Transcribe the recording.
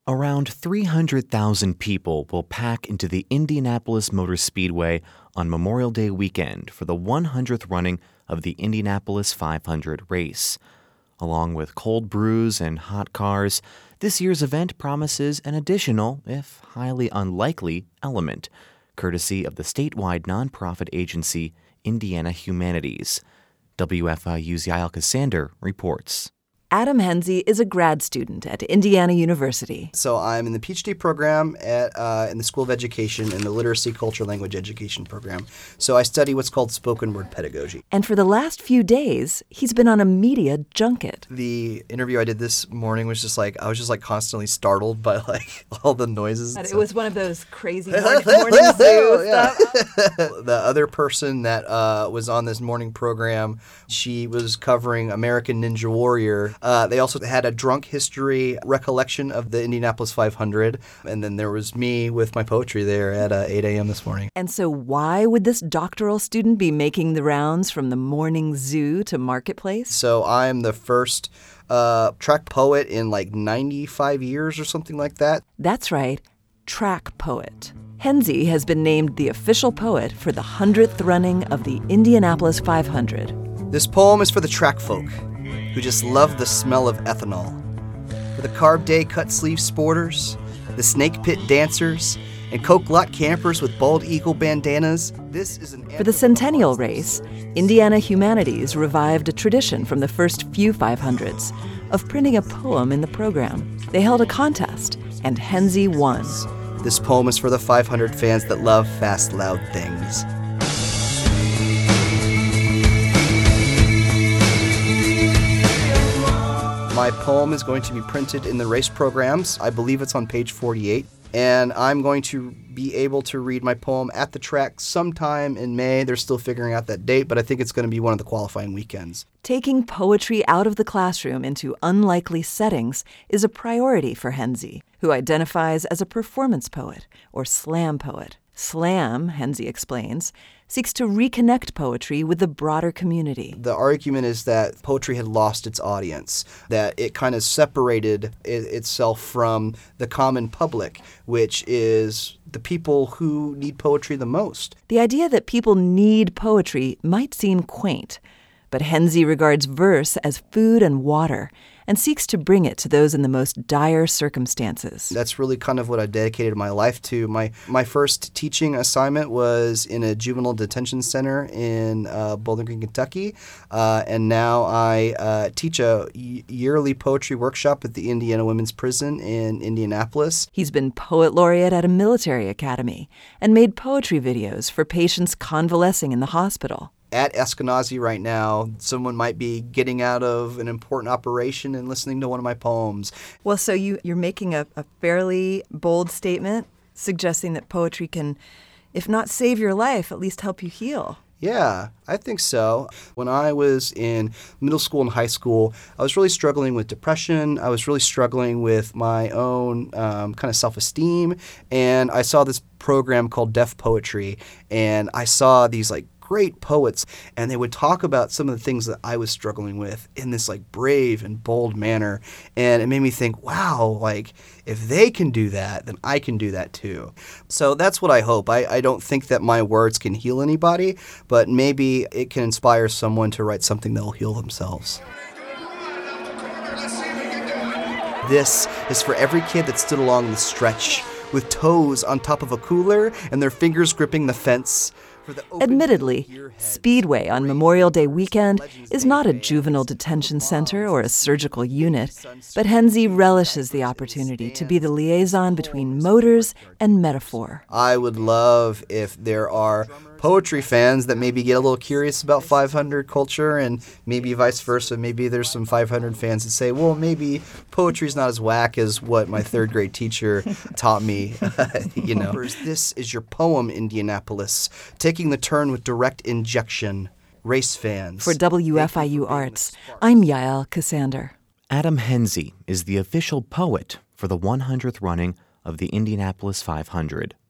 Around 300,000 people will pack into the Indianapolis Motor Speedway on Memorial Day weekend for the 100th running of the Indianapolis 500 race. Along with cold brews and hot cars, this year's event promises an additional, if highly unlikely, element, courtesy of the statewide nonprofit agency Indiana Humanities. WFIU's Yael Cassander reports. Adam Henze is a grad student at Indiana University. So I'm in the PhD program in the School of Education in the Literacy, Culture, Language Education program. So I study what's called spoken word pedagogy. And for the last few days, he's been on a media junket. The interview I did this morning was I was just constantly startled by all the noises. It was one of those crazy morning zoo stuff. The other person that was on this morning program, she was covering American Ninja Warrior. They also had a drunk history recollection of the Indianapolis 500. And then there was me with my poetry there at 8 a.m. this morning. And so why would this doctoral student be making the rounds from the morning zoo to Marketplace? So I'm the first track poet in 95 years or something like that. That's right, track poet. Henze has been named the official poet for the 100th running of the Indianapolis 500. This poem is for the track folk who just love the smell of ethanol. For the carb day cut sleeve sporters, the snake pit dancers, and Coke lot campers with bald eagle bandanas, this is an... For the centennial race, Indiana Humanities revived a tradition from the first few 500s of printing a poem in the program. They held a contest, and Henze won. This poem is for the 500 fans that love fast, loud things. My poem is going to be printed in the race programs. I believe it's on page 48. And I'm going to be able to read my poem at the track sometime in May. They're still figuring out that date, but I think it's going to be one of the qualifying weekends. Taking poetry out of the classroom into unlikely settings is a priority for Henze, who identifies as a performance poet or slam poet. Slam, Henze explains, seeks to reconnect poetry with the broader community. The argument is that poetry had lost its audience, that it kind of separated itself from the common public, which is the people who need poetry the most. The idea that people need poetry might seem quaint, but Henze regards verse as food and water and seeks to bring it to those in the most dire circumstances. That's really kind of what I dedicated my life to. My first teaching assignment was in a juvenile detention center in Bowling Green, Kentucky, and now I teach a yearly poetry workshop at the Indiana Women's Prison in Indianapolis. He's been poet laureate at a military academy and made poetry videos for patients convalescing in the hospital. At Eskenazi right now, someone might be getting out of an important operation and listening to one of my poems. Well, so you're making a fairly bold statement suggesting that poetry can, if not save your life, at least help you heal. Yeah, I think so. When I was in middle school and high school, I was really struggling with depression. I was really struggling with my own kind of self-esteem. And I saw this program called Deaf Poetry, and I saw these great poets, and they would talk about some of the things that I was struggling with in this brave and bold manner. And it made me think, wow, if they can do that, then I can do that too. So that's what I hope. I don't think that my words can heal anybody, but maybe it can inspire someone to write something that will heal themselves. This is for every kid that stood along the stretch with toes on top of a cooler and their fingers gripping the fence. Admittedly, Speedway on Memorial Day weekend is not a juvenile detention center or a surgical unit, but Henze relishes the opportunity to be the liaison between motors and metaphor. I would love if there are poetry fans that maybe get a little curious about 500 culture, and maybe vice versa. Maybe there's some 500 fans that say, well, maybe poetry's not as whack as what my third grade teacher taught me. This is your poem, Indianapolis, taking the turn with direct injection. Race fans. For WFIU Arts, I'm Yael Cassander. Adam Henze is the official poet for the 100th running of the Indianapolis 500.